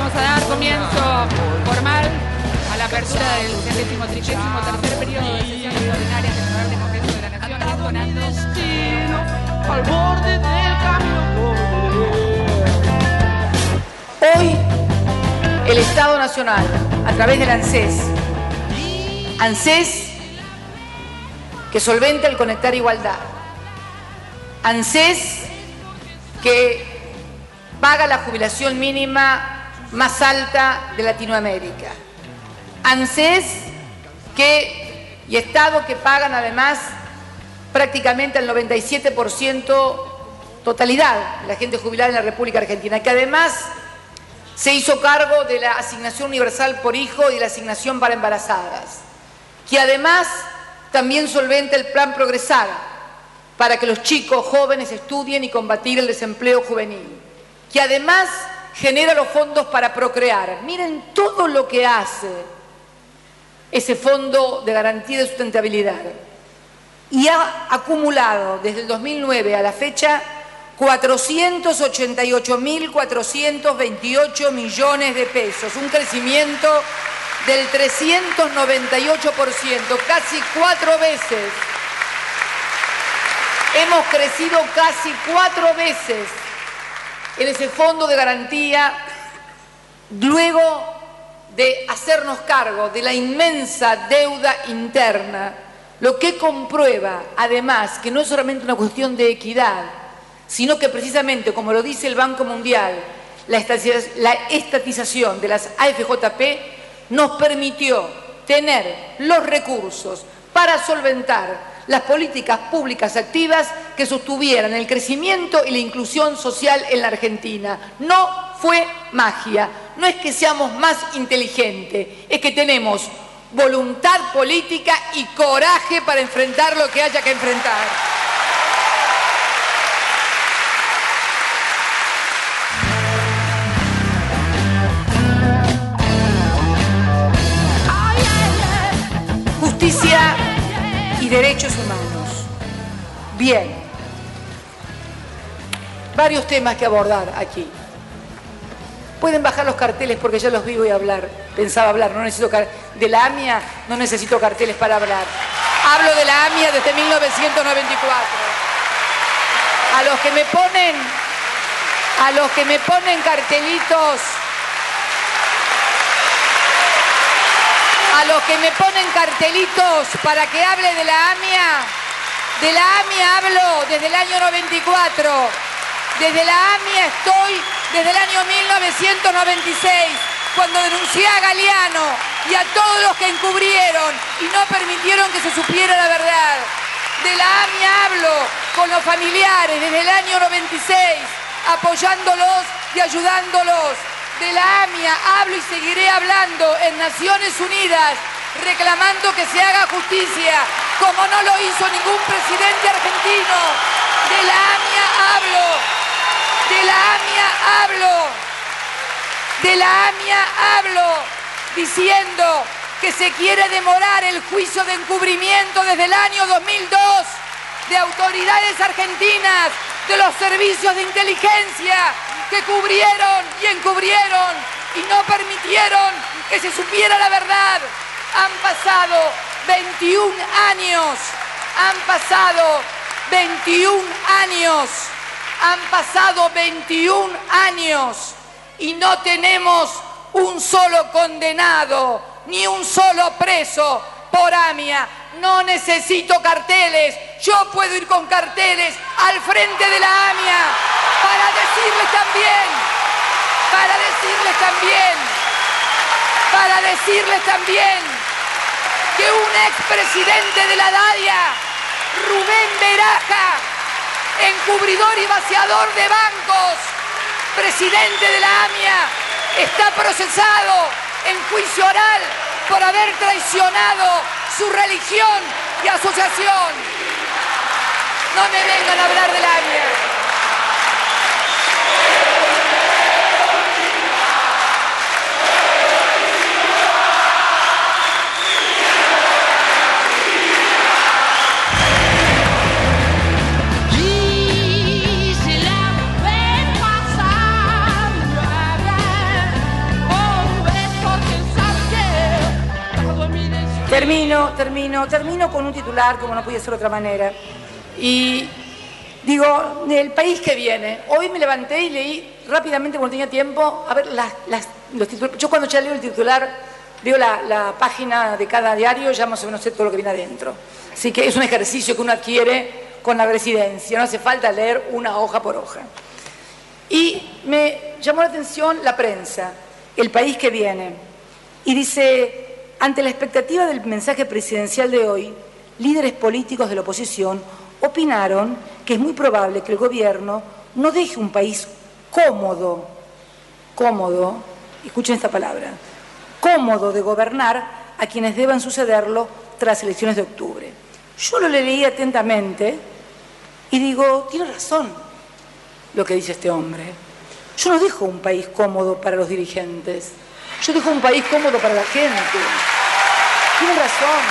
vamos a dar comienzo formal a la apertura del 73º periodo de sesiones ordinarias del Honorable Congreso de la Nación, entonando al borde del camino. Hoy, el Estado Nacional, a través del ANSES, que solventa el Conectar Igualdad, ANSES, que paga la jubilación mínima más alta de Latinoamérica, ANSES y Estado que pagan además prácticamente el 97% totalidad de la gente jubilada en la República Argentina, que además se hizo cargo de la asignación universal por hijo y de la asignación para embarazadas, que además también solventa el Plan Progresar para que los chicos jóvenes estudien y combatir el desempleo juvenil, que además genera los fondos para procrear. Miren todo lo que hace ese Fondo de Garantía de Sustentabilidad. Y ha acumulado desde el 2009 a la fecha 488.428 millones de pesos, un crecimiento del 398%, casi 4 veces. Hemos crecido casi 4 veces en ese fondo de garantía, luego de hacernos cargo de la inmensa deuda interna, lo que comprueba además que no es solamente una cuestión de equidad, sino que precisamente, como lo dice el Banco Mundial, la estatización de las AFJP nos permitió tener los recursos para solventar las políticas públicas activas que sostuvieran el crecimiento y la inclusión social en la Argentina. No fue magia, no es que seamos más inteligentes, es que tenemos voluntad política y coraje para enfrentar lo que haya que enfrentar. Justicia y derechos humanos. Bien. Varios temas que abordar aquí. Pueden bajar los carteles porque ya los vi, voy a hablar. Pensaba hablar, no necesito de la AMIA, no necesito carteles para hablar. Hablo de la AMIA desde 1994. A los que me ponen cartelitos, para que hable de la AMIA hablo desde el año 94. Desde la AMIA estoy desde el año 1996, cuando denuncié a Galeano y a todos los que encubrieron y no permitieron que se supiera la verdad. De la AMIA hablo con los familiares desde el año 96, apoyándolos y ayudándolos. De la AMIA hablo y seguiré hablando en Naciones Unidas, reclamando que se haga justicia, como no lo hizo ningún presidente argentino. De la AMIA hablo. De la AMIA hablo diciendo que se quiere demorar el juicio de encubrimiento desde el año 2002 de autoridades argentinas, de los servicios de inteligencia que cubrieron y encubrieron y no permitieron que se supiera la verdad. Han pasado 21 años. Han pasado 21 años y no tenemos un solo condenado ni un solo preso por AMIA. No necesito carteles. Yo puedo ir con carteles al frente de la AMIA para decirles también que un expresidente de la DADIA, Rubén Beraja, encubridor y vaciador de bancos, presidente de la AMIA, está procesado en juicio oral por haber traicionado su religión y asociación. No me vengan a hablar de la AMIA. Termino con un titular, como no podía ser de otra manera. Y digo, el país que viene. Hoy me levanté y leí rápidamente, cuando tenía tiempo, a ver los titulares. Yo cuando ya leo el titular, veo la página de cada diario, ya más o menos sé todo lo que viene adentro. Así que es un ejercicio que uno adquiere con la residencia, no hace falta leer una hoja por hoja. Y me llamó la atención la prensa, el país que viene. Y dice, ante la expectativa del mensaje presidencial de hoy, líderes políticos de la oposición opinaron que es muy probable que el gobierno no deje un país cómodo, escuchen esta palabra, cómodo de gobernar a quienes deban sucederlo tras elecciones de octubre. Yo lo leí atentamente y digo, tiene razón lo que dice este hombre. Yo no dejo un país cómodo para los dirigentes, yo dejo un país cómodo para la gente. Tiene razón.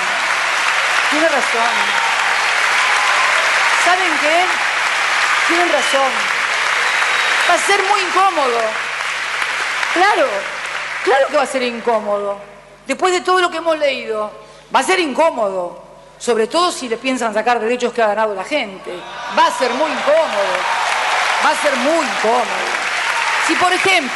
¿Saben qué? Tienen razón. Va a ser muy incómodo. Claro que va a ser incómodo. Después de todo lo que hemos leído, va a ser incómodo. Sobre todo si le piensan sacar derechos que ha ganado la gente. Va a ser muy incómodo. Si por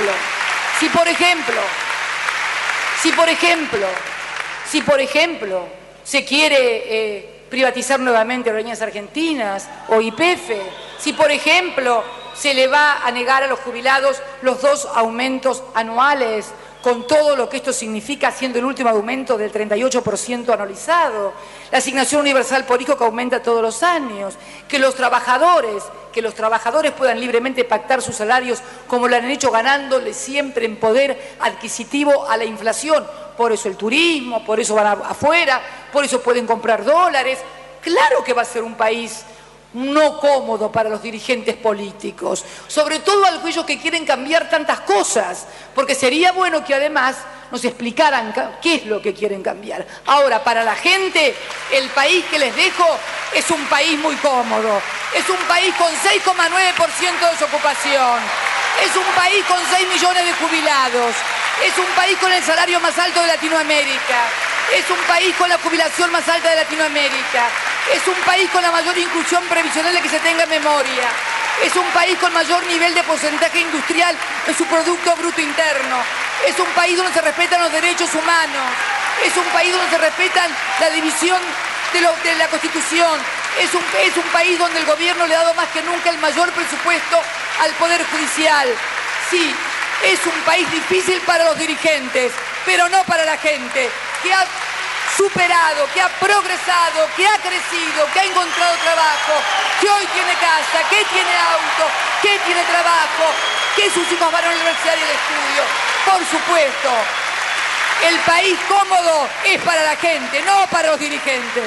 ejemplo se quiere privatizar nuevamente Aerolíneas Argentinas o YPF, si por ejemplo se le va a negar a los jubilados los 2 aumentos anuales, con todo lo que esto significa, siendo el último aumento del 38% anualizado, la asignación universal por hijo que aumenta todos los años, que los trabajadores puedan libremente pactar sus salarios como lo han hecho, ganándole siempre en poder adquisitivo a la inflación. Por eso el turismo, por eso van afuera, por eso pueden comprar dólares. Claro que va a ser un país no cómodo para los dirigentes políticos, sobre todo aquellos que quieren cambiar tantas cosas, porque sería bueno que además nos explicaran qué es lo que quieren cambiar. Ahora, para la gente, el país que les dejo es un país muy cómodo, es un país con 6,9% de desocupación, es un país con 6 millones de jubilados, es un país con el salario más alto de Latinoamérica, es un país con la jubilación más alta de Latinoamérica, es un país con la mayor inclusión previsional de que se tenga en memoria, es un país con mayor nivel de porcentaje industrial en su Producto Bruto Interno, es un país donde se respetan los derechos humanos, es un país donde se respetan la división de la Constitución, es un país donde el gobierno le ha dado más que nunca el mayor presupuesto al Poder Judicial. Sí, es un país difícil para los dirigentes, pero no para la gente, que ha superado, que ha progresado, que ha crecido, que ha encontrado trabajo, que hoy tiene casa, que tiene auto, que tiene trabajo, que sus hijos van a la universidad y al estudio. Por supuesto, el país cómodo es para la gente, no para los dirigentes.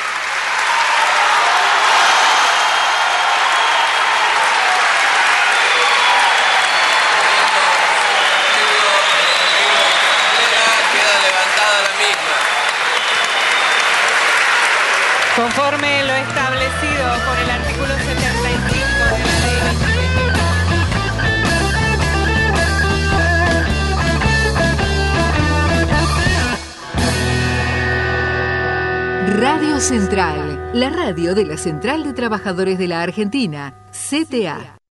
Conforme lo establecido por el artículo 75 de la ley. Radio Central, la radio de la Central de Trabajadores de la Argentina, CTA.